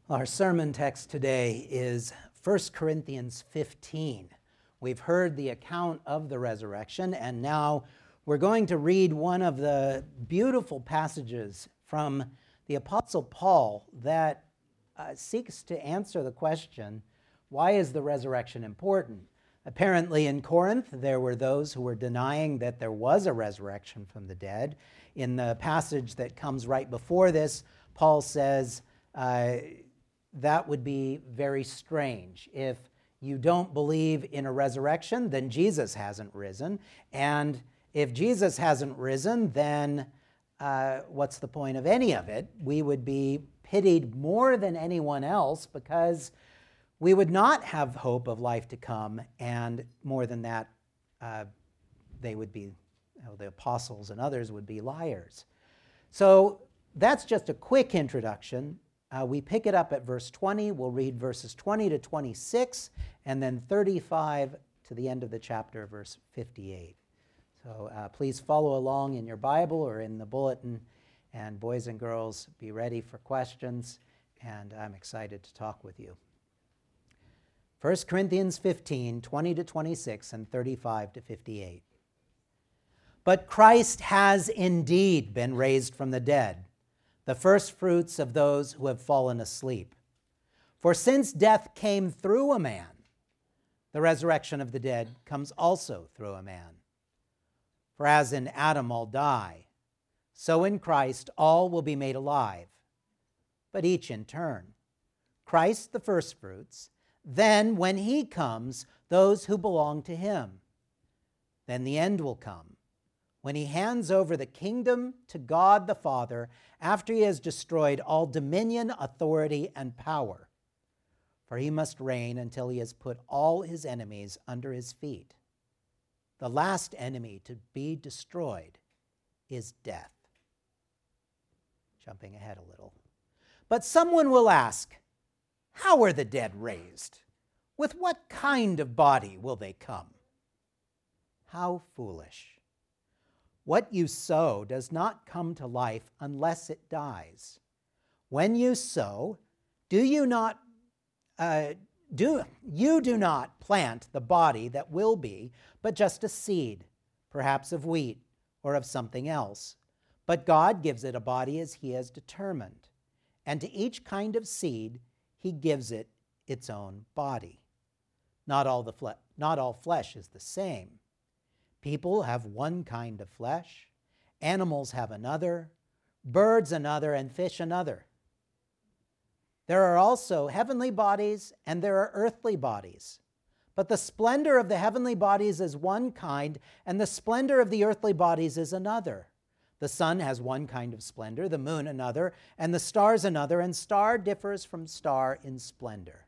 Our sermon text today is 1 Corinthians 15. We've heard the account of the resurrection, and now we're going to read one of the beautiful passages from the Apostle Paul that seeks to answer the question, why is the resurrection important? Apparently in Corinth, there were those who were denying that there was a resurrection from the dead. In the passage that comes right before this, Paul says, that would be very strange. If you don't believe in a resurrection, then Jesus hasn't risen. And if Jesus hasn't risen, then what's the point of any of it? We would be pitied more than anyone else because we would not have hope of life to come. And more than that, they would be, the apostles and others would be liars. So that's just a quick introduction. We pick it up at verse 20. We'll read verses 20 to 26, and then 35 to the end of the chapter, verse 58. So please follow along in your Bible or in the bulletin, and boys and girls, be ready for questions, and I'm excited to talk with you. 1 Corinthians 15, 20 to 26, and 35 to 58. But Christ has indeed been raised from the dead, the first fruits of those who have fallen asleep. For since death came through a man, the resurrection of the dead comes also through a man. For as in Adam all die, so in Christ all will be made alive, but each in turn. Christ the first fruits, then when he comes, those who belong to him. Then the end will come, when he hands over the kingdom to God the Father after he has destroyed all dominion, authority, and power. For he must reign until he has put all his enemies under his feet. The last enemy to be destroyed is death. Jumping ahead a little. But someone will ask, how are the dead raised? With what kind of body will they come? How foolish. What you sow does not come to life unless it dies. When you sow, you do not plant the body that will be, but just a seed, perhaps of wheat or of something else. But God gives it a body as he has determined, and to each kind of seed he gives it its own body. Not all flesh is the same. People have one kind of flesh, animals have another, birds another, and fish another. There are also heavenly bodies and there are earthly bodies. But the splendor of the heavenly bodies is one kind, and the splendor of the earthly bodies is another. The sun has one kind of splendor, the moon another, and the stars another, and star differs from star in splendor.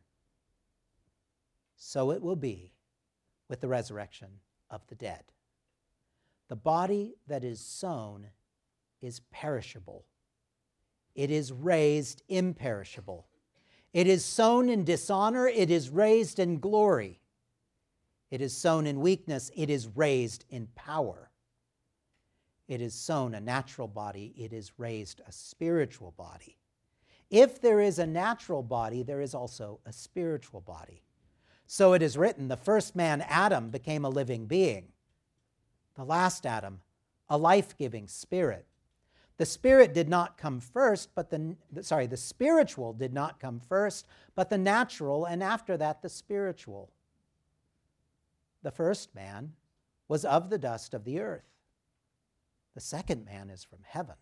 So it will be with the resurrection of the dead. The body that is sown is perishable. It is raised imperishable. It is sown in dishonor. It is raised in glory. It is sown in weakness. It is raised in power. It is sown a natural body. It is raised a spiritual body. If there is a natural body, there is also a spiritual body. So it is written, the first man, Adam, became a living being. The last Adam, a life-giving spirit. The spirit did not come first, the spiritual did not come first, but the natural, and after that the spiritual. The first man was of the dust of the earth. The second man is from heaven.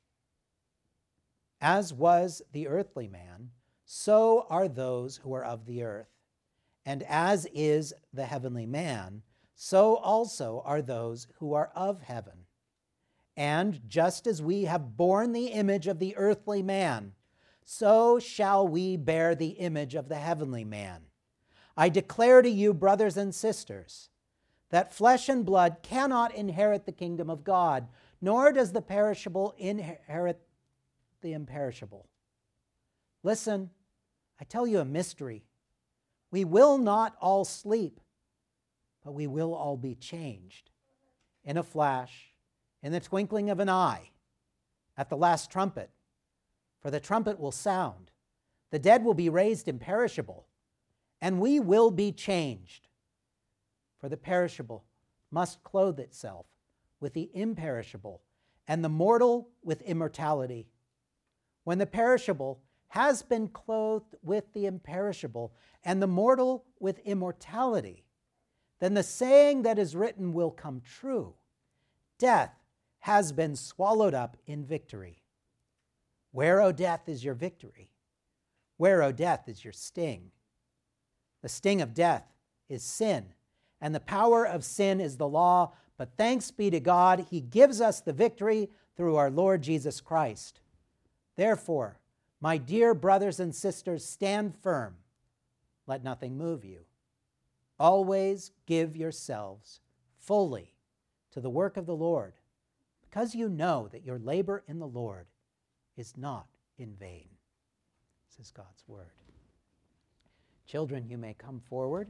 As was the earthly man, so are those who are of the earth. And as is the heavenly man, so also are those who are of heaven. And just as we have borne the image of the earthly man, so shall we bear the image of the heavenly man. I declare to you, brothers and sisters, that flesh and blood cannot inherit the kingdom of God, nor does the perishable inherit the imperishable. Listen, I tell you a mystery. We will not all sleep, but we will all be changed in a flash, in the twinkling of an eye, at the last trumpet. For the trumpet will sound, The dead will be raised imperishable, and we will be changed. For the perishable must clothe itself with the imperishable, and the mortal with immortality. When the perishable has been clothed with the imperishable, and the mortal with immortality, then the saying that is written will come true. Death has been swallowed up in victory. Where, O death, is your victory? Where, O death, is your sting? The sting of death is sin, and the power of sin is the law. But thanks be to God, he gives us the victory through our Lord Jesus Christ. Therefore, my dear brothers and sisters, stand firm. Let nothing move you. Always give yourselves fully to the work of the Lord, because you know that your labor in the Lord is not in vain. This is God's word. Children, you may come forward.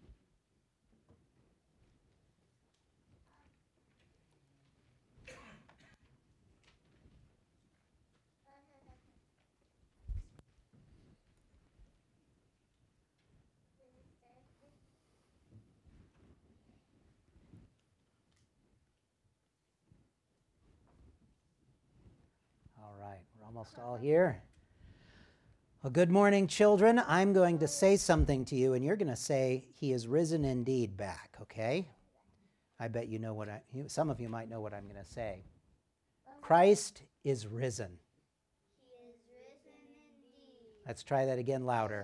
All right, we're almost all here. Well, good morning, children. I'm going to say something to you, and you're going to say, he is risen indeed back, okay? I bet you know some of you might know what I'm going to say. Christ is risen. He is risen indeed. Let's try that again louder.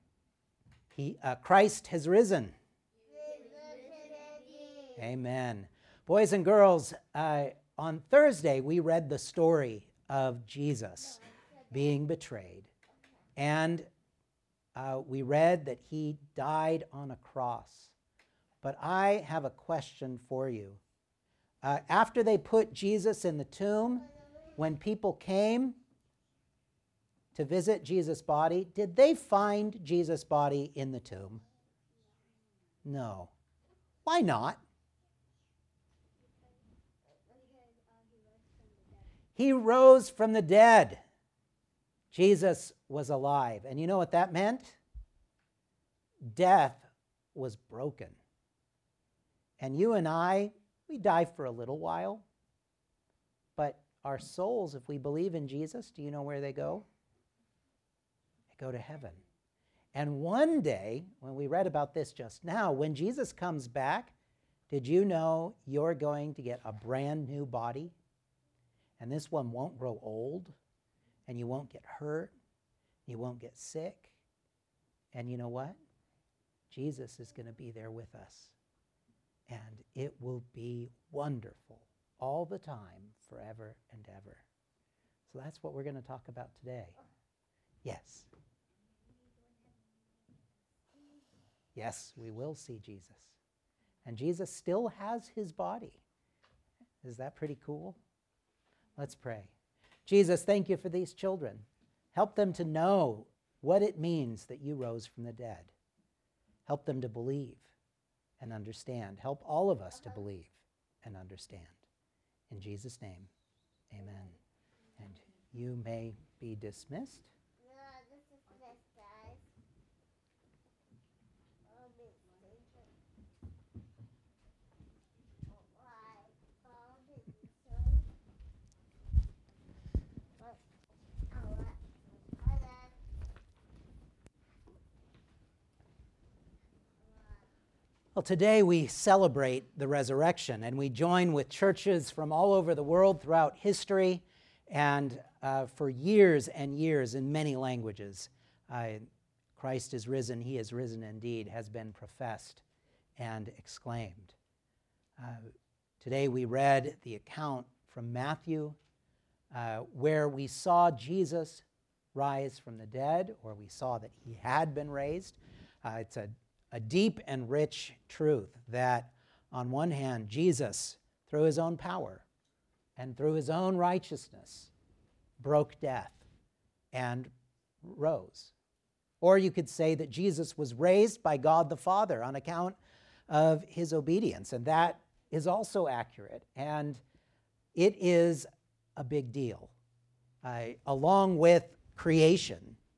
Christ has risen. He is risen indeed. Amen. Boys and girls, on Thursday we read the story of Jesus being betrayed. And we read that he died on a cross. But I have a question for you. After they put Jesus in the tomb, when people came to visit Jesus' body, did they find Jesus' body in the tomb? No. Why not? He rose from the dead. Jesus was alive. And you know what that meant? Death was broken. And you and I, we die for a little while. But our souls, if we believe in Jesus, do you know where they go? They go to heaven. And one day, when we read about this just now, when Jesus comes back, did you know you're going to get a brand new body? And this one won't grow old. And you won't get hurt, you won't get sick. And you know what? Jesus is going to be there with us. And it will be wonderful all the time, forever and ever. So that's what we're going to talk about today. Yes. Yes, we will see Jesus. And Jesus still has his body. Is that pretty cool? Let's pray. Jesus, thank you for these children. Help them to know what it means that you rose from the dead. Help them to believe and understand. Help all of us to believe and understand. In Jesus' name, amen. And you may be dismissed. No, this is this, guys. Well, today we celebrate the resurrection, and we join with churches from all over the world throughout history, and for years and years in many languages. Christ is risen, he is risen indeed, has been professed and exclaimed. Today we read the account from Matthew where we saw Jesus rise from the dead, or we saw that he had been raised. It's a deep and rich truth that, on one hand, Jesus, through his own power and through his own righteousness, broke death and rose. Or you could say that Jesus was raised by God the Father on account of his obedience, and that is also accurate, and it is a big deal. Along with creation,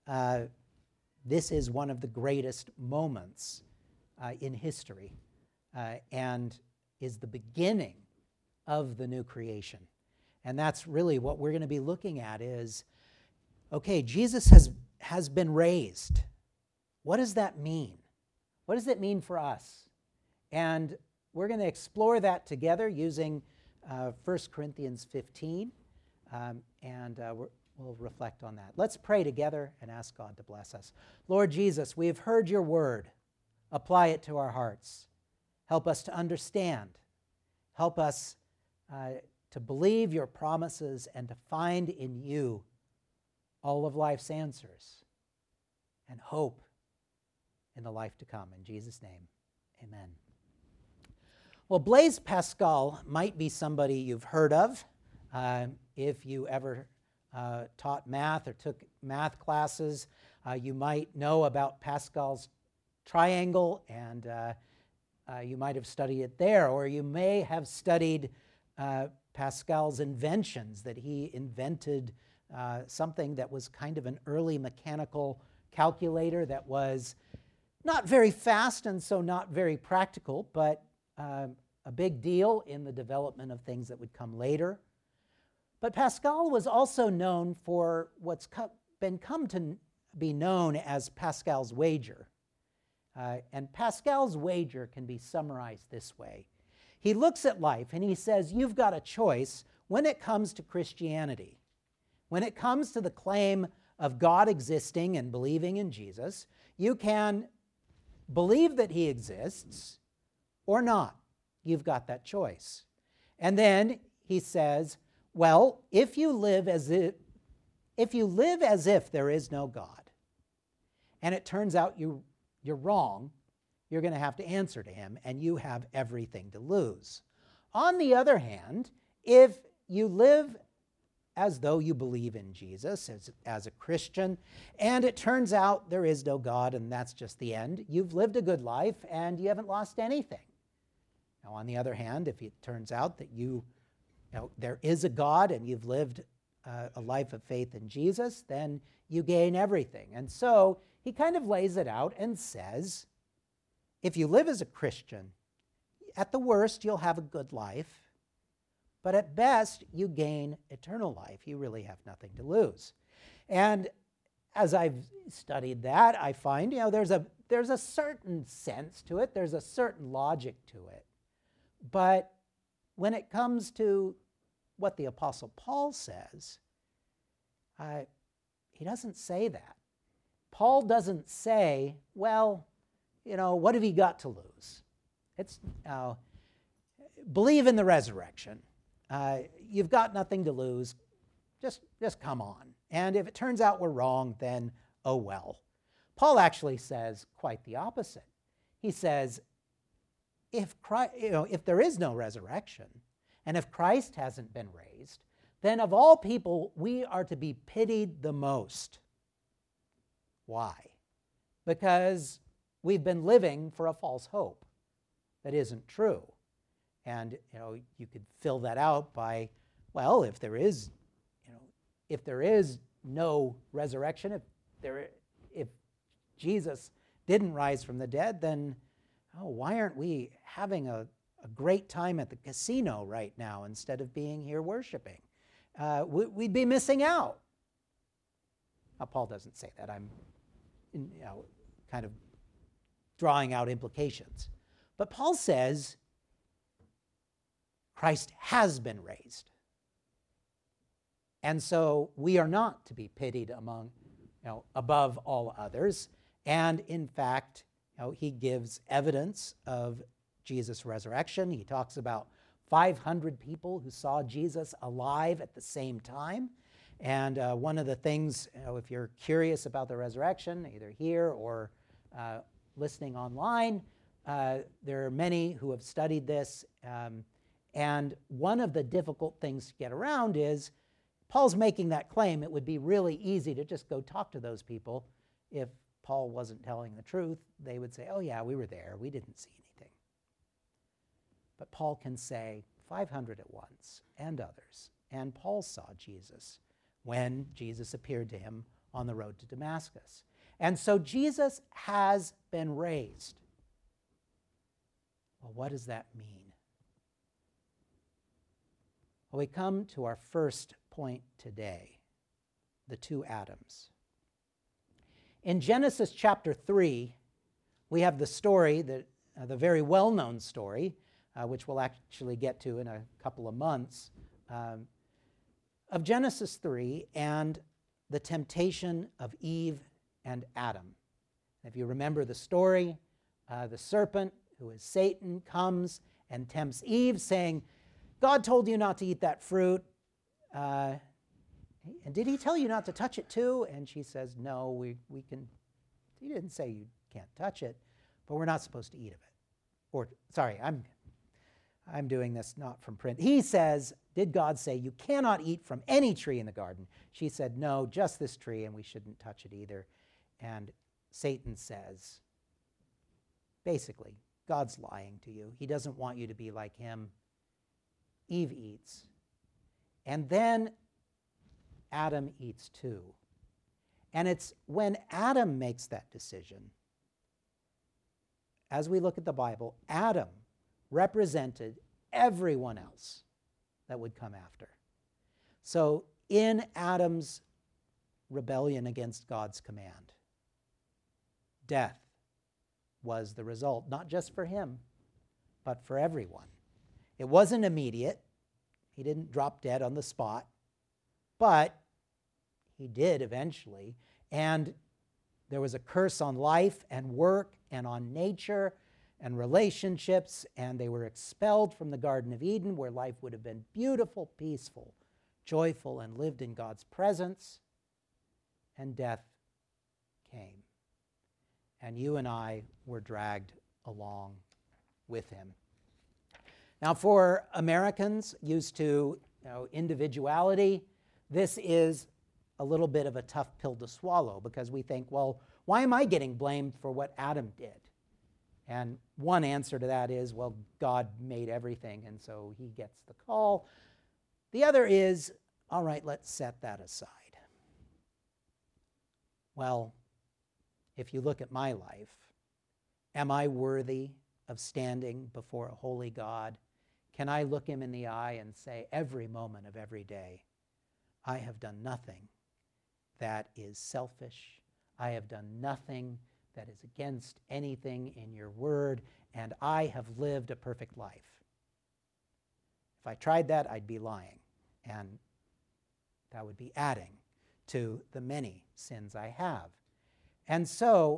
this is one of the greatest moments in history and is the beginning of the new creation. And that's really what we're going to be looking at is, okay, Jesus has been raised. What does that mean? What does it mean for us? And we're going to explore that together using 1 Corinthians 15, and we'll reflect on that. Let's pray together and ask God to bless us. Lord Jesus, we have heard your word. Apply it to our hearts. Help us to understand. Help us to believe your promises and to find in you all of life's answers and hope in the life to come. In Jesus' name, amen. Well, Blaise Pascal might be somebody you've heard of if you ever taught math or took math classes. You might know about Pascal's triangle, and you might have studied it there, or you may have studied Pascal's inventions, that he invented something that was kind of an early mechanical calculator that was not very fast and so not very practical, but a big deal in the development of things that would come later. But Pascal was also known for what's come to be known as Pascal's wager. And Pascal's wager can be summarized this way. He looks at life and he says, you've got a choice when it comes to Christianity. When it comes to the claim of God existing and believing in Jesus, you can believe that he exists or not. You've got that choice. And then he says, well, if you live as if there is no God, and it turns out you're wrong, you're going to have to answer to him, and you have everything to lose. On the other hand, if you live as though you believe in Jesus as a Christian, and it turns out there is no God and that's just the end, you've lived a good life and you haven't lost anything. Now, on the other hand, if it turns out that there is a God and you've lived a life of faith in Jesus, then you gain everything. And so he kind of lays it out and says, if you live as a Christian, at the worst, you'll have a good life. But at best, you gain eternal life. You really have nothing to lose. And as I've studied that, I find, there's a certain sense to it. There's a certain logic to it. But when it comes to what the Apostle Paul says, he doesn't say that. Paul doesn't say, well, what have you got to lose? It's believe in the resurrection. You've got nothing to lose. Just come on. And if it turns out we're wrong, then oh well. Paul actually says quite the opposite. He says, if there is no resurrection, and if Christ hasn't been raised, then of all people, we are to be pitied the most. Why? Because we've been living for a false hope that isn't true. And you could fill that out by, well, if there is no resurrection, if Jesus didn't rise from the dead, then why aren't we having a great time at the casino right now instead of being here worshiping? We'd be missing out. Now, Paul doesn't say that. I'm kind of drawing out implications. But Paul says Christ has been raised. And so we are not to be pitied above all others. And in fact, he gives evidence of Jesus' resurrection. He talks about 500 people who saw Jesus alive at the same time. And one of the things, if you're curious about the resurrection, either here or listening online, there are many who have studied this. And one of the difficult things to get around is Paul's making that claim. It would be really easy to just go talk to those people. If Paul wasn't telling the truth, they would say, oh yeah, we were there. We didn't see anything. But Paul can say 500 at once and others. And Paul saw Jesus when Jesus appeared to him on the road to Damascus. And so Jesus has been raised. Well, what does that mean? Well, we come to our first point today, the two Adams. In Genesis chapter 3, we have the story, the very well-known story, which we'll actually get to in a couple of months, of Genesis 3 and the temptation of Eve and Adam. If you remember the story, the serpent, who is Satan, comes and tempts Eve, saying, God told you not to eat that fruit. And did he tell you not to touch it too? And she says, no, we can. He didn't say you can't touch it, but we're not supposed to eat of it. Or, sorry, I'm doing this not from print. He says, did God say you cannot eat from any tree in the garden? She said, no, just this tree, and we shouldn't touch it either. And Satan says, basically, God's lying to you. He doesn't want you to be like him. Eve eats. And then Adam eats too. And it's when Adam makes that decision, as we look at the Bible, Adam represented everyone else that would come after. So in Adam's rebellion against God's command, death was the result, not just for him, but for everyone. It wasn't immediate. He didn't drop dead on the spot, but he did eventually. And there was a curse on life and work and on nature and relationships, and they were expelled from the Garden of Eden, where life would have been beautiful, peaceful, joyful, and lived in God's presence. And death came. And you and I were dragged along with him. Now, for Americans used to individuality, this is a little bit of a tough pill to swallow, because we think, well, why am I getting blamed for what Adam did? And one answer to that is, well, God made everything, and so he gets the call. The other is, all right, let's set that aside. Well, if you look at my life, am I worthy of standing before a holy God? Can I look him in the eye and say, every moment of every day, I have done nothing that is selfish. I have done nothing that is against anything in your word, and I have lived a perfect life. If I tried that, I'd be lying, and that would be adding to the many sins I have. And so,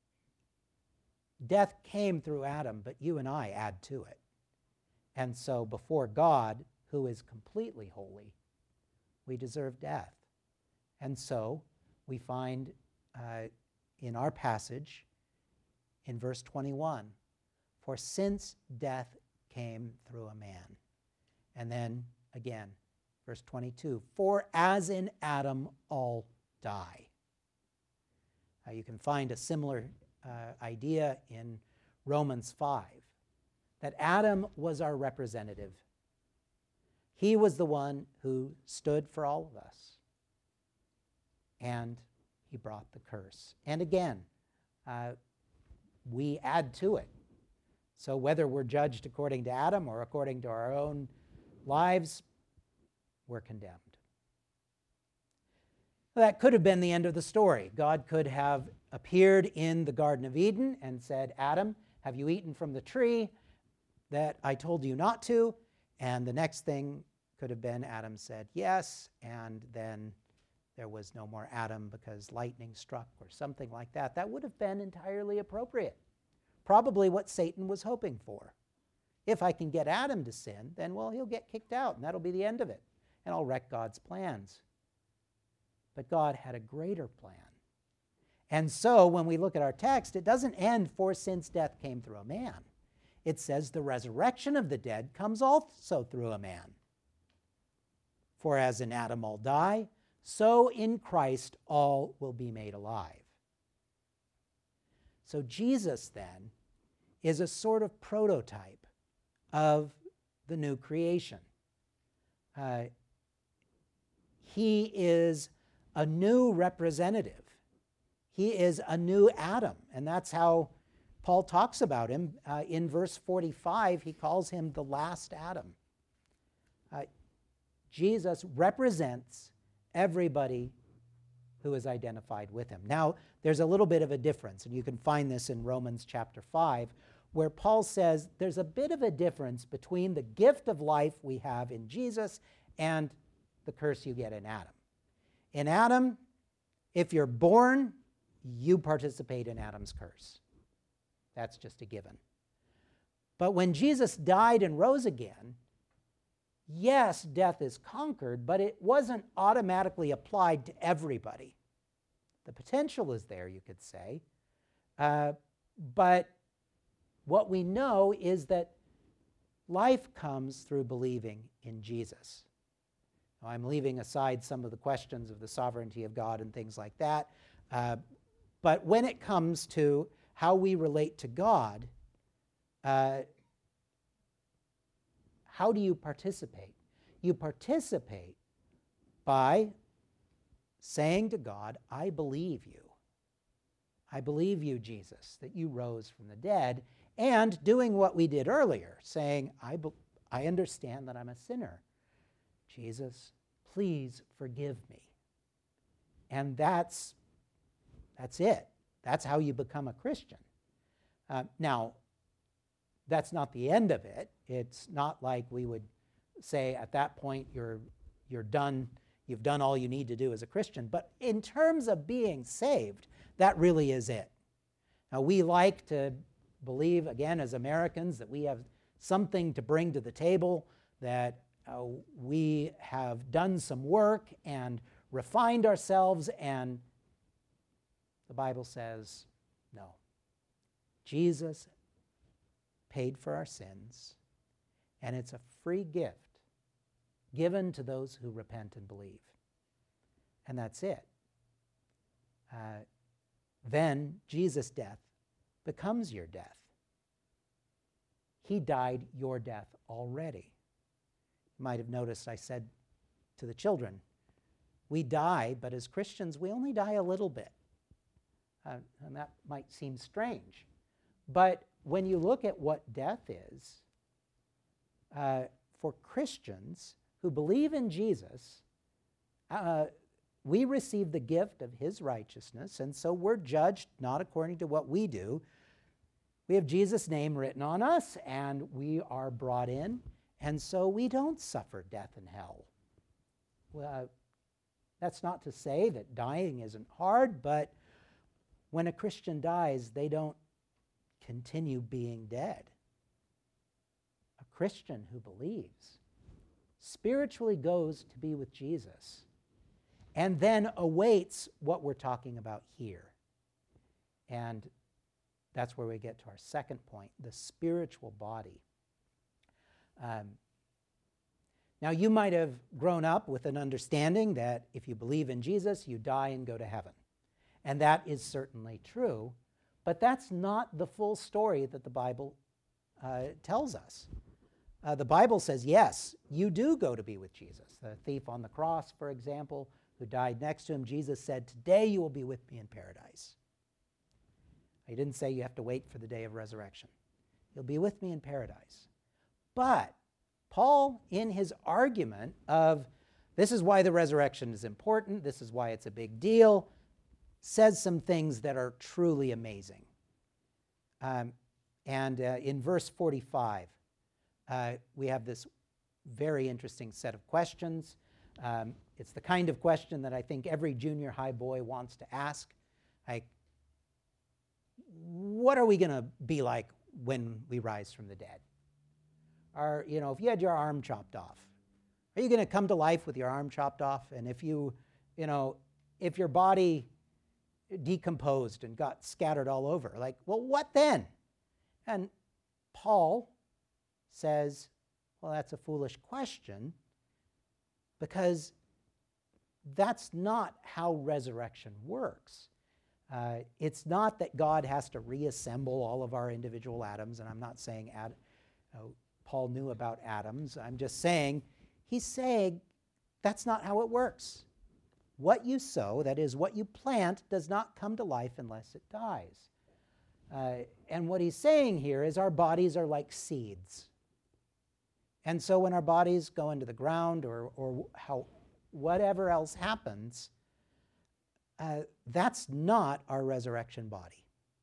death came through Adam, but you and I add to it. And so before God, who is completely holy, we deserve death. And so we find in our passage in verse 21, for since death came through a man. And then again, verse 22, for as in Adam all die. You can find a similar idea in Romans 5, that Adam was our representative. He was the one who stood for all of us. And he brought the curse. And again, we add to it. So whether we're judged according to Adam or according to our own lives, we're condemned. That could have been the end of the story. God could have appeared in the Garden of Eden and said, Adam, have you eaten from the tree that I told you not to? And the next thing could have been Adam said yes, and then there was no more Adam because lightning struck or something like that. That would have been entirely appropriate. Probably what Satan was hoping for. If I can get Adam to sin, then, well, he'll get kicked out, and that'll be the end of it. And I'll wreck God's plans. But God had a greater plan. And so when we look at our text, it doesn't end for since death came through a man. It says the resurrection of the dead comes also through a man. For as in Adam all die, so in Christ all will be made alive. So Jesus then is a sort of prototype of the new creation. He is a new representative. He is a new Adam, and that's how Paul talks about him. In verse 45, he calls him the last Adam. Jesus represents everybody who is identified with him. Now, there's a little bit of a difference, and you can find this in Romans chapter 5, where Paul says there's a bit of a difference between the gift of life we have in Jesus and the curse you get in Adam. In Adam, if you're born, you participate in Adam's curse. That's just a given. But when Jesus died and rose again, yes, death is conquered, but it wasn't automatically applied to everybody. The potential is there, you could say. But what we know is that life comes through believing in Jesus. Now, I'm leaving aside some of the questions of the sovereignty of God and things like that. But when it comes to how we relate to God, how do you participate? You participate by saying to God, I believe you. I believe you, Jesus, that you rose from the dead, and doing what we did earlier, saying, I understand that I'm a sinner. Jesus, please forgive me. And that's it. That's how you become a Christian. Now, that's not the end of it. It's not like we would say at that point you're done, you've done all you need to do as a Christian. But in terms of being saved, that really is it. Now, we like to believe, again, as Americans, that we have something to bring to the table, that we have done some work and refined ourselves, and the Bible says no. Jesus paid for our sins, and it's a free gift given to those who repent and believe. And that's it. Then Jesus' death becomes your death. He died your death already. You might have noticed I said to the children, we die, but as Christians, we only die a little bit. And that might seem strange. But when you look at what death is, for Christians who believe in Jesus, we receive the gift of his righteousness, and so we're judged not according to what we do. We have Jesus' name written on us, and we are brought in, and so we don't suffer death and hell. Well, that's not to say that dying isn't hard, but when a Christian dies, they don't continue being dead. A Christian who believes spiritually goes to be with Jesus and then awaits what we're talking about here. And that's where we get to our second point, the spiritual body. Now, you might have grown up with an understanding that if you believe in Jesus, you die and go to heaven. And that is certainly true, but that's not the full story that the Bible tells us. The Bible says, yes, you do go to be with Jesus. The thief on the cross, for example, who died next to him, Jesus said, today you will be with me in paradise. He didn't say you have to wait for the day of resurrection. You'll be with me in paradise. But Paul, in his argument of this is why the resurrection is important, this is why it's a big deal, says some things that are truly amazing. In verse 45, we have this very interesting set of questions. It's the kind of question that I think every junior high boy wants to ask. Like, what are we going to be like when we rise from the dead? Or, if you had your arm chopped off, are you going to come to life with your arm chopped off? And if if your body decomposed and got scattered all over, well, what then? And Paul says, well, that's a foolish question, because that's not how resurrection works. It's not that God has to reassemble all of our individual atoms, and I'm not saying Paul knew about atoms. I'm just saying, he's saying that's not how it works. what you sow, that is, what you plant, does not come to life unless it dies. And what he's saying here is our bodies are like seeds. And so when our bodies go into the ground or whatever else happens, that's not our resurrection body.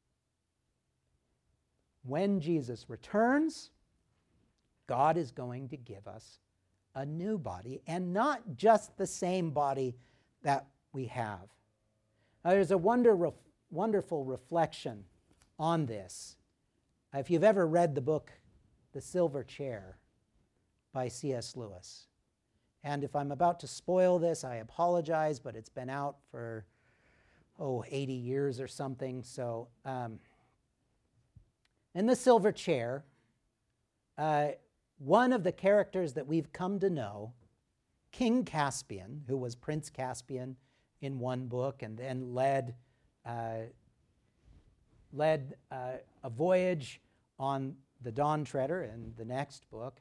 When Jesus returns, God is going to give us a new body, and not just the same body that we have. Now, there's a wonderful reflection on this. If you've ever read the book, The Silver Chair by C.S. Lewis. And if I'm about to spoil this, I apologize, but it's been out for, 80 years or something. So in The Silver Chair, one of the characters that we've come to know, King Caspian, who was Prince Caspian in one book and then led a voyage on the Dawn Treader in the next book,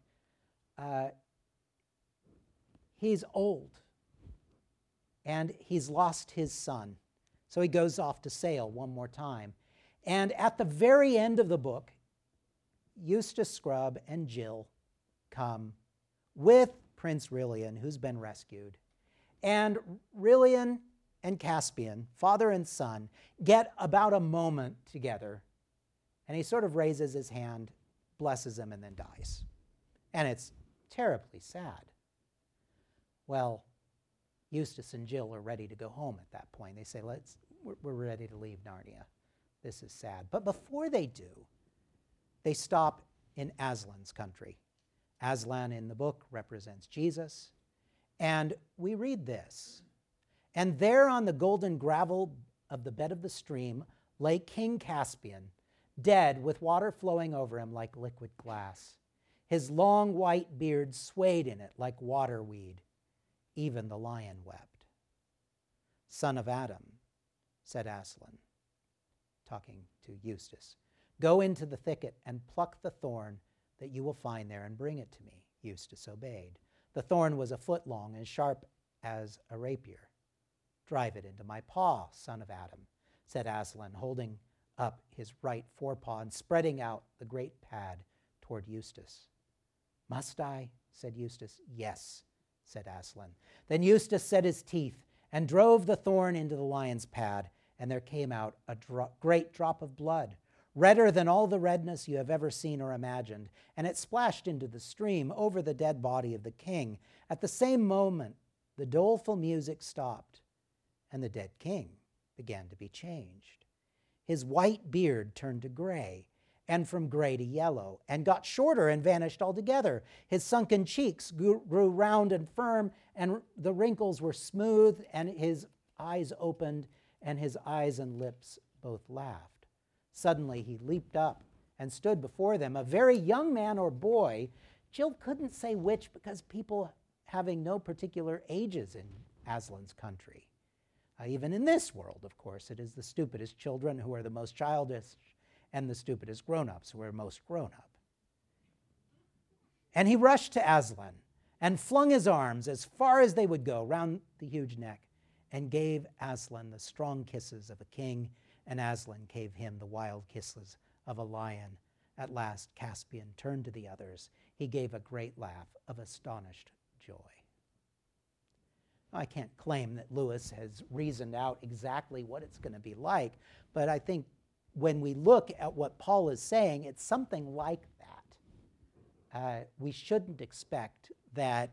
he's old and he's lost his son. So he goes off to sail one more time. And at the very end of the book, Eustace Scrubb and Jill come with Prince Rilian, who's been rescued. And Rilian and Caspian, father and son, get about a moment together. And he sort of raises his hand, blesses him, and then dies. And it's terribly sad. Well, Eustace and Jill are ready to go home at that point. They say, we're ready to leave Narnia. This is sad. But before they do, they stop in Aslan's country. Aslan in the book represents Jesus. And we read this. And there on the golden gravel of the bed of the stream lay King Caspian, dead with water flowing over him like liquid glass. His long white beard swayed in it like waterweed. Even the lion wept. Son of Adam, said Aslan, talking to Eustace, go into the thicket and pluck the thorn that you will find there and bring it to me. Eustace obeyed. The thorn was a foot long and sharp as a rapier. Drive it into my paw, son of Adam, said Aslan, holding up his right forepaw and spreading out the great pad toward Eustace. Must I? Said Eustace. Yes, said Aslan. Then Eustace set his teeth and drove the thorn into the lion's pad, and there came out a great drop of blood, redder than all the redness you have ever seen or imagined, and it splashed into the stream over the dead body of the king. At the same moment, the doleful music stopped, and the dead king began to be changed. His white beard turned to gray, and from gray to yellow, and got shorter and vanished altogether. His sunken cheeks grew round and firm, and the wrinkles were smooth, and his eyes opened, and his eyes and lips both laughed. Suddenly he leaped up and stood before them, a very young man or boy. Jill couldn't say which because people having no particular ages in Aslan's country. Even in this world, of course, it is the stupidest children who are the most childish and the stupidest grown-ups who are most grown-up. And he rushed to Aslan and flung his arms as far as they would go round the huge neck and gave Aslan the strong kisses of a king, and Aslan gave him the wild kisses of a lion. At last Caspian turned to the others. He gave a great laugh of astonished joy. I can't claim that Lewis has reasoned out exactly what it's going to be like, but I think when we look at what Paul is saying, it's something like that. We shouldn't expect that,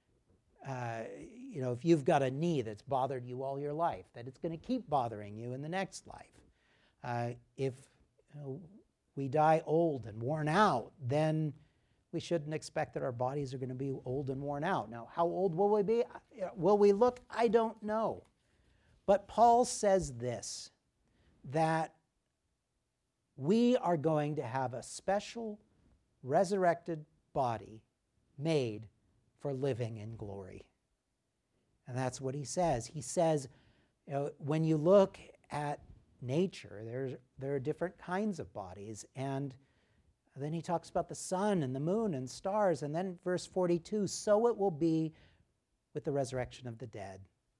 if you've got a knee that's bothered you all your life, that it's going to keep bothering you in the next life. If we die old and worn out, then we shouldn't expect that our bodies are going to be old and worn out. Now, how old will we be? Will we look? I don't know. But Paul says this, that we are going to have a special resurrected body made for living in glory. And that's what he says. He says, when you look at nature, there are different kinds of bodies, and then he talks about the sun and the moon and stars, and then verse 42, so it will be with the resurrection of the dead.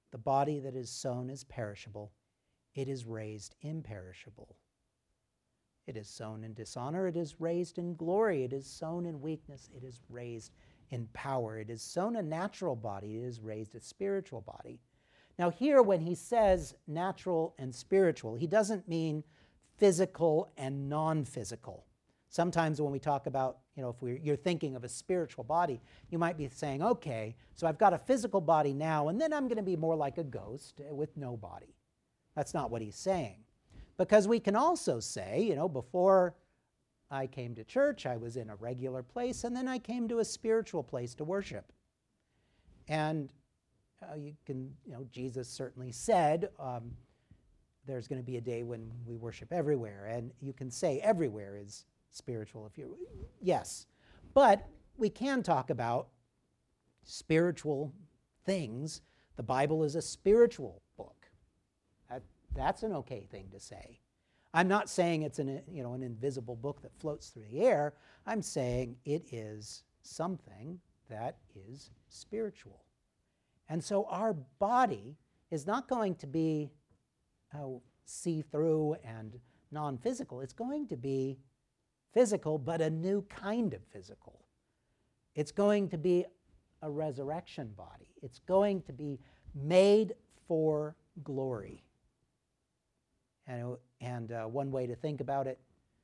the body that is sown is perishable, it is raised imperishable. It is sown in dishonor, it is raised in glory. It is sown in weakness, it is raised in power. It is sown a natural body, it is raised a spiritual body. Now here, when he says natural and spiritual, he doesn't mean physical and non-physical. Sometimes when we talk about, if you're thinking of a spiritual body, you might be saying, okay, so I've got a physical body now, and then I'm going to be more like a ghost with no body. That's not what he's saying. Because we can also say, before I came to church, I was in a regular place, and then I came to a spiritual place to worship. And Jesus certainly said, there's going to be a day when we worship everywhere, and you can say everywhere is spiritual yes. But we can talk about spiritual things. The Bible is a spiritual book. That's an okay thing to say. I'm not saying it's an invisible book that floats through the air. I'm saying it is something that is spiritual. And so our body is not going to be see-through and non-physical. It's going to be physical, but a new kind of physical. It's going to be a resurrection body. It's going to be made for glory. And one way to think about it,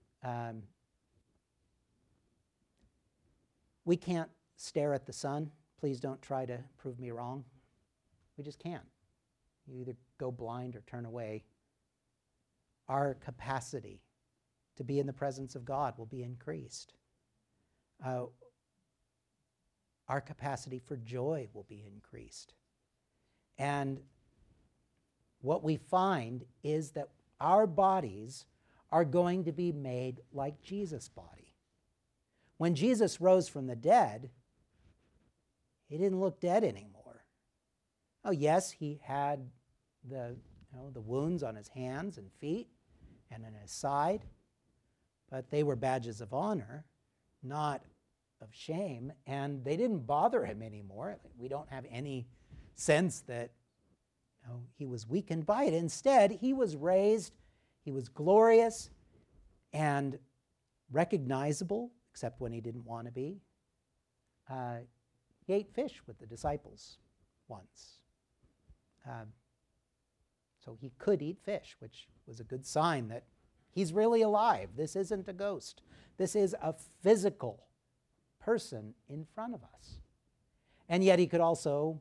we can't stare at the sun. Please don't try to prove me wrong. We just can't. You either go blind or turn away. Our capacity to be in the presence of God will be increased. Our capacity for joy will be increased. And what we find is that our bodies are going to be made like Jesus' body. When Jesus rose from the dead, he didn't look dead anymore. Oh, yes, he had the wounds on his hands and feet and on his side, but they were badges of honor, not of shame, and they didn't bother him anymore. We don't have any sense that he was weakened by it. Instead, he was raised, he was glorious and recognizable, except when he didn't want to be. He ate fish with the disciples once. So he could eat fish, which was a good sign that he's really alive. This isn't a ghost. This is a physical person in front of us. And yet he could also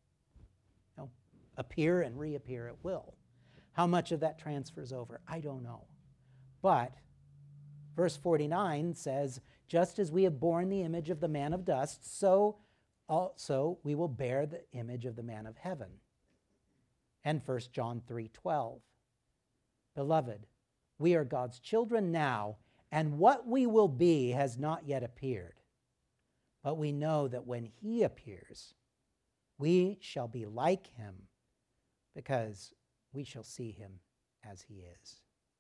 appear and reappear at will. How much of that transfers over? I don't know. But verse 49 says, just as we have borne the image of the man of dust, so also we will bear the image of the man of heaven. And 1 John 3:12. Beloved, we are God's children now, and what we will be has not yet appeared. But we know that when he appears, we shall be like him, because we shall see him as he is.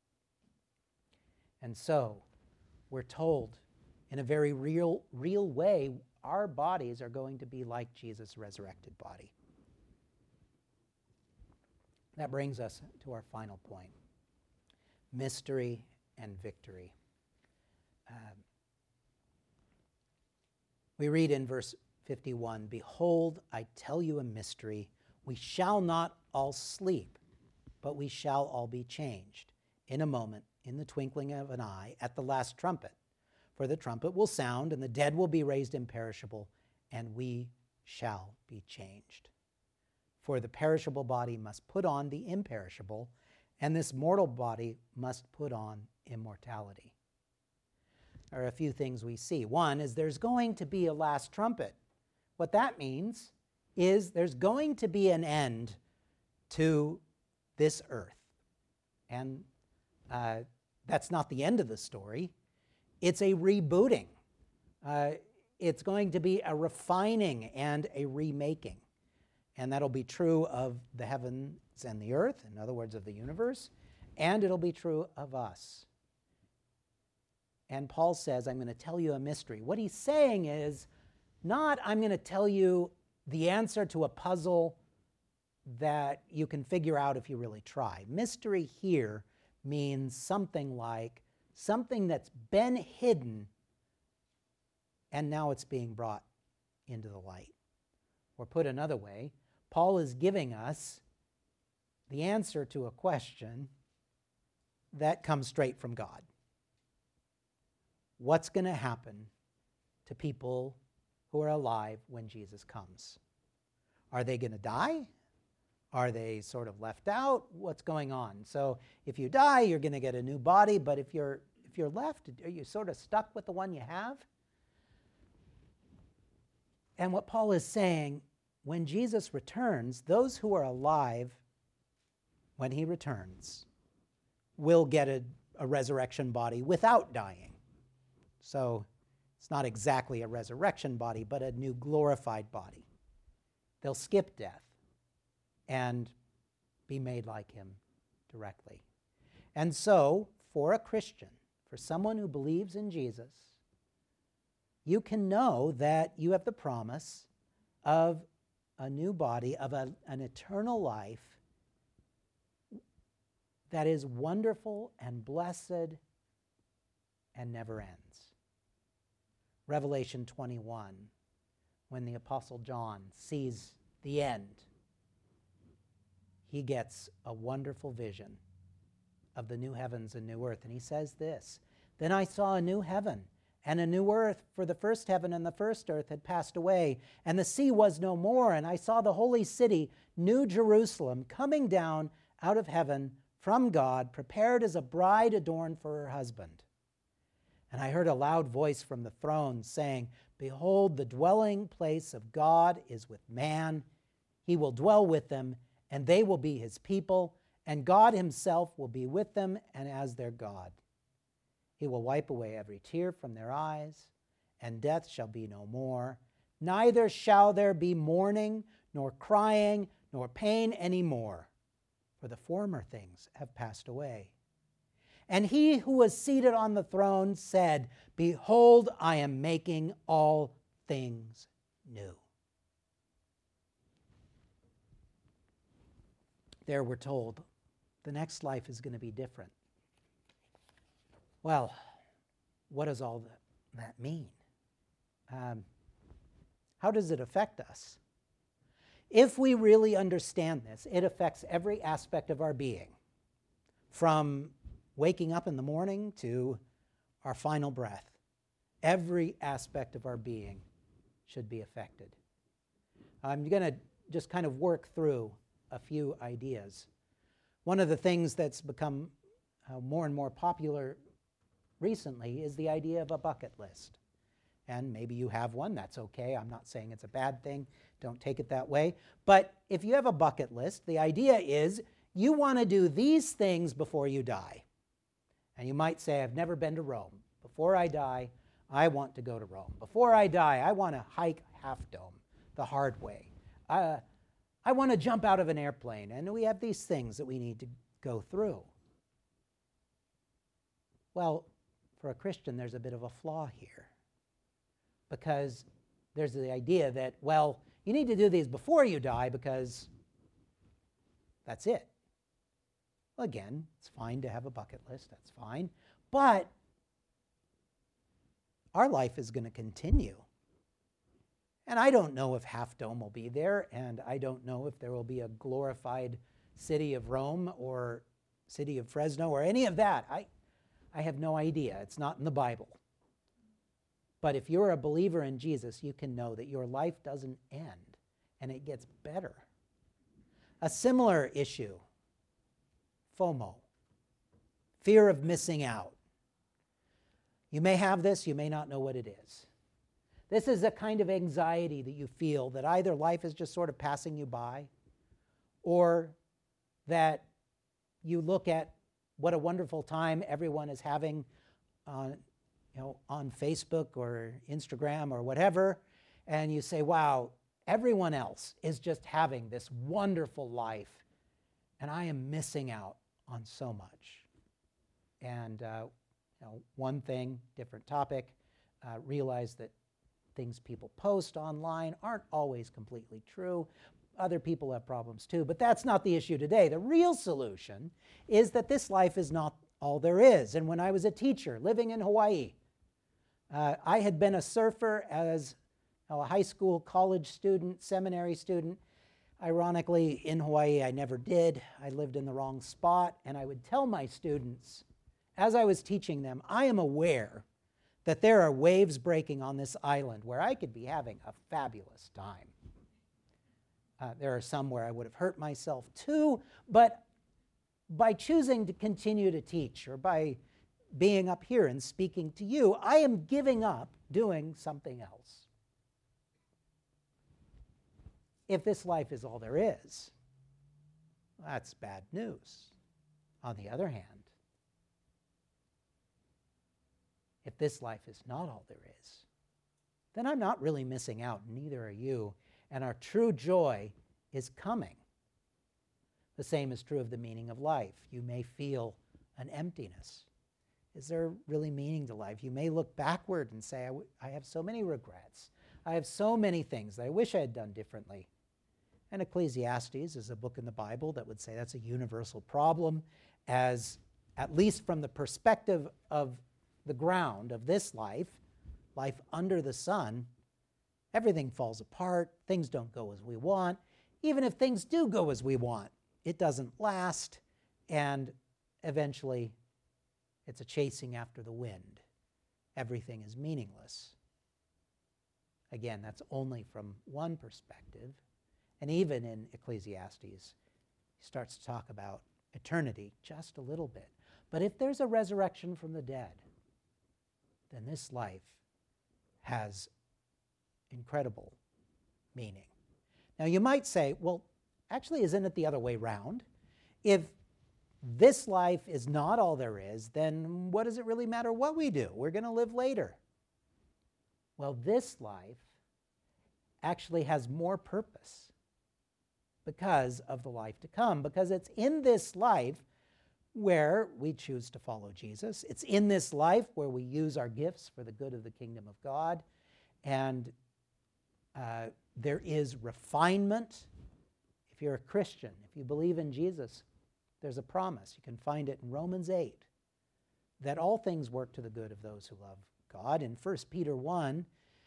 And so, we're told in a very real way, our bodies are going to be like Jesus' resurrected body. That brings us to our final point. Mystery and victory. We read in verse 51, behold, I tell you a mystery. We shall not all sleep, but we shall all be changed in a moment, in the twinkling of an eye, at the last trumpet. For the trumpet will sound, and the dead will be raised imperishable, and we shall be changed. For the perishable body must put on the imperishable, and this mortal body must put on immortality. There are a few things we see. One is there's going to be a last trumpet. What that means is there's going to be an end to this earth. And that's not the end of the story. It's a rebooting. It's going to be a refining and a remaking. And that'll be true of the heavens and the earth, in other words, of the universe, and it'll be true of us. And Paul says, I'm going to tell you a mystery. What he's saying is not, I'm going to tell you the answer to a puzzle that you can figure out if you really try. Mystery here means something like something that's been hidden and now it's being brought into the light. Or put another way, Paul is giving us the answer to a question that comes straight from God. What's going to happen to people who are alive when Jesus comes? Are they going to die? Are they sort of left out? What's going on? So if you die, you're going to get a new body, but if you're left, are you sort of stuck with the one you have? And what Paul is saying, when Jesus returns, those who are alive when he returns will get a resurrection body without dying. So it's not exactly a resurrection body, but a new glorified body. They'll skip death and be made like him directly. And so, for a Christian, for someone who believes in Jesus, you can know that you have the promise of a new body, of an eternal life that is wonderful and blessed and never ends. Revelation 21, when the Apostle John sees the end, he gets a wonderful vision of the new heavens and new earth. And he says this, "Then I saw a new heaven and a new earth, for the first heaven and the first earth had passed away, and the sea was no more. And I saw the holy city, New Jerusalem, coming down out of heaven from God, prepared as a bride adorned for her husband. And I heard a loud voice from the throne saying, 'Behold, the dwelling place of God is with man. He will dwell with them, and they will be his people, and God himself will be with them and as their God. He will wipe away every tear from their eyes, and death shall be no more. Neither shall there be mourning, nor crying, nor pain any more, for the former things have passed away.' And he who was seated on the throne said, 'Behold, I am making all things new.'" There we're told the next life is going to be different. Well, what does all that mean? How does it affect us? If we really understand this, it affects every aspect of our being, from waking up in the morning to our final breath. Every aspect of our being should be affected. I'm going to just kind of work through a few ideas. One of the things that's become more and more popular recently is the idea of a bucket list. And maybe you have one, that's okay. I'm not saying it's a bad thing. Don't take it that way. But if you have a bucket list, the idea is you want to do these things before you die. And you might say, "I've never been to Rome. Before I die, I want to go to Rome. Before I die, I want to hike Half Dome the hard way. I want to jump out of an airplane." And we have these things that we need to go through. Well, for a Christian, there's a bit of a flaw here, because there's the idea that, well, you need to do these before you die because that's it. Well, again, it's fine to have a bucket list, that's fine. But our life is going to continue. And I don't know if Half Dome will be there, and I don't know if there will be a glorified city of Rome or city of Fresno or any of that. I have no idea. It's not in the Bible. But if you're a believer in Jesus, you can know that your life doesn't end, and it gets better. A similar issue, FOMO, fear of missing out. You may have this, you may not know what it is. This is a kind of anxiety that you feel that either life is just sort of passing you by, or that you look at what a wonderful time everyone is having on Facebook or Instagram or whatever, and you say, wow, everyone else is just having this wonderful life, and I am missing out on so much. And one thing, different topic, realize that things people post online aren't always completely true. other people have problems too, but that's not the issue today. The real solution is that this life is not all there is. And when I was a teacher living in Hawaii, I had been a surfer as a high school, college student, seminary student. Ironically, in Hawaii, I never did. I lived in the wrong spot, and I would tell my students, as I was teaching them, I am aware that there are waves breaking on this island where I could be having a fabulous time. There are some where I would have hurt myself too, but by choosing to continue to teach or by being up here and speaking to you, I am giving up doing something else. If this life is all there is, that's bad news. On the other hand, if this life is not all there is, then I'm not really missing out, neither are you, and our true joy is coming. The same is true of the meaning of life. You may feel an emptiness. Is there really meaning to life? You may look backward and say, I have so many regrets. I have so many things that I wish I had done differently. And Ecclesiastes is a book in the Bible that would say that's a universal problem, as at least from the perspective of the ground of this life, life under the sun, everything falls apart, things don't go as we want. Even if things do go as we want, it doesn't last, and eventually it's a chasing after the wind. Everything is meaningless. Again, that's only from one perspective. And even in Ecclesiastes, he starts to talk about eternity just a little bit. But if there's a resurrection from the dead, then this life has incredible meaning. Now you might say, well, actually, isn't it the other way around? If this life is not all there is, then what does it really matter what we do? We're going to live later. Well, this life actually has more purpose because of the life to come, because it's in this life where we choose to follow Jesus. It's in this life where we use our gifts for the good of the kingdom of God, and there is refinement. If you're a Christian, if you believe in Jesus, there's a promise. You can find it in Romans 8, that all things work to the good of those who love God. In 1 Peter 1,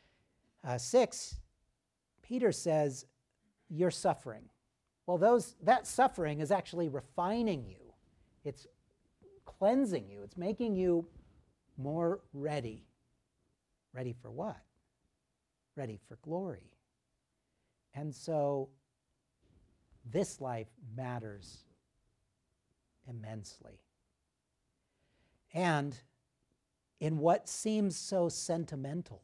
6, Peter says, you're suffering. Well, that suffering is actually refining you. It's cleansing you. It's making you more ready. Ready for what? Ready for glory. And so this life matters immensely. And in what seems so sentimental,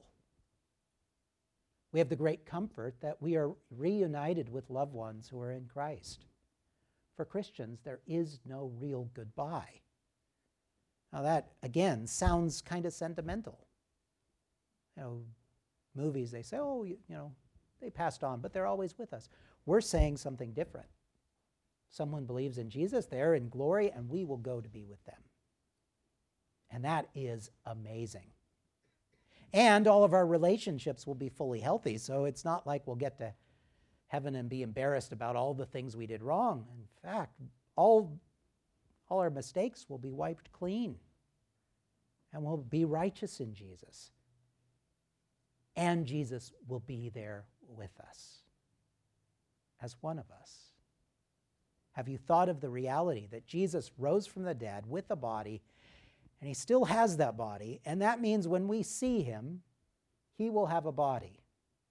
we have the great comfort that we are reunited with loved ones who are in Christ. For Christians, there is no real goodbye. Now that, again, sounds kind of sentimental. You know, movies, they say, oh, you know, they passed on, but they're always with us. We're saying something different. Someone believes in Jesus, they're in glory, and we will go to be with them. And that is amazing. And all of our relationships will be fully healthy, so it's not like we'll get to heaven and be embarrassed about all the things we did wrong. In fact, all our mistakes will be wiped clean, and we'll be righteous in Jesus. And Jesus will be there with us as one of us. Have you thought of the reality that Jesus rose from the dead with a body, and he still has that body, and that means when we see him, he will have a body.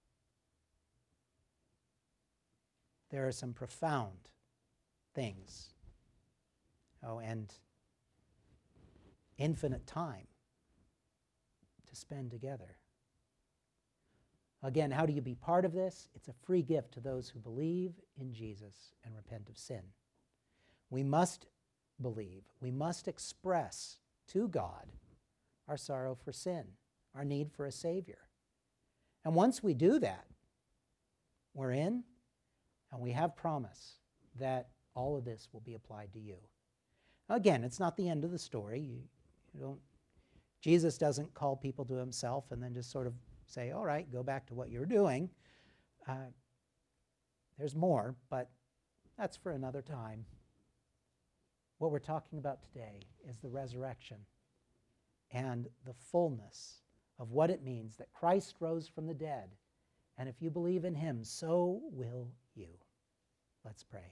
There are some profound things, and infinite time to spend together. Again, how do you be part of this? It's a free gift to those who believe in Jesus and repent of sin. We must believe, we must express to God our sorrow for sin, our need for a Savior. And once we do that, we're in, and we have promise that all of this will be applied to you. Again, it's not the end of the story. Jesus doesn't call people to himself and then just sort of say, all right, go back to what you're doing. There's more, but that's for another time. What we're talking about today is the resurrection and the fullness of what it means that Christ rose from the dead. And if you believe in him, so will you. Let's pray.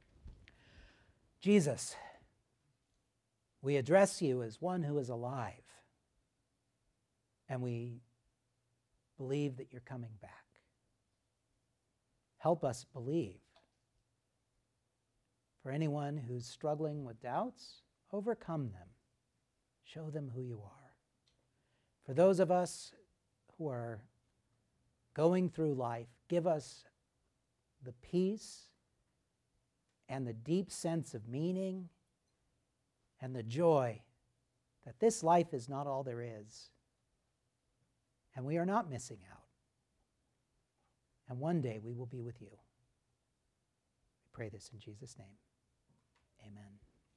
Jesus, we address you as one who is alive, and we believe that you're coming back. Help us believe. For anyone who's struggling with doubts, overcome them. Show them who you are. For those of us who are going through life, give us the peace and the deep sense of meaning and the joy that this life is not all there is, and we are not missing out. And one day we will be with you. We pray this in Jesus' name. Amen.